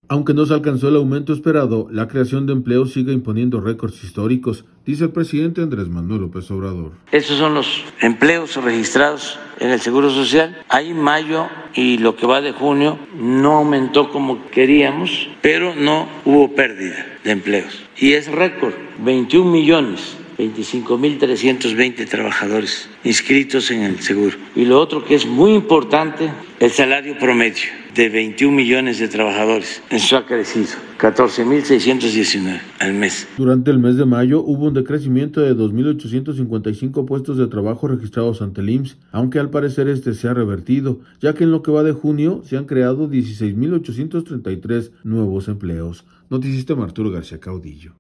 Aunque no se alcanzó el aumento esperado, la creación de empleos sigue imponiendo récords históricos, dice el presidente Andrés Manuel López Obrador. Esos son los empleos registrados en el Seguro Social. Ahí mayo y lo que va de junio no aumentó como queríamos, pero no hubo pérdida de empleos. Y es récord, 21 millones. 25.320 trabajadores inscritos en el seguro. Y lo otro que es muy importante, el salario promedio de 21 millones de trabajadores. Eso ha crecido, 14.619 al mes. Durante el mes de mayo hubo un decrecimiento de 2.855 puestos de trabajo registrados ante el IMSS, aunque al parecer este se ha revertido, ya que en lo que va de junio se han creado 16.833 nuevos empleos. Noticista Arturo García Caudillo.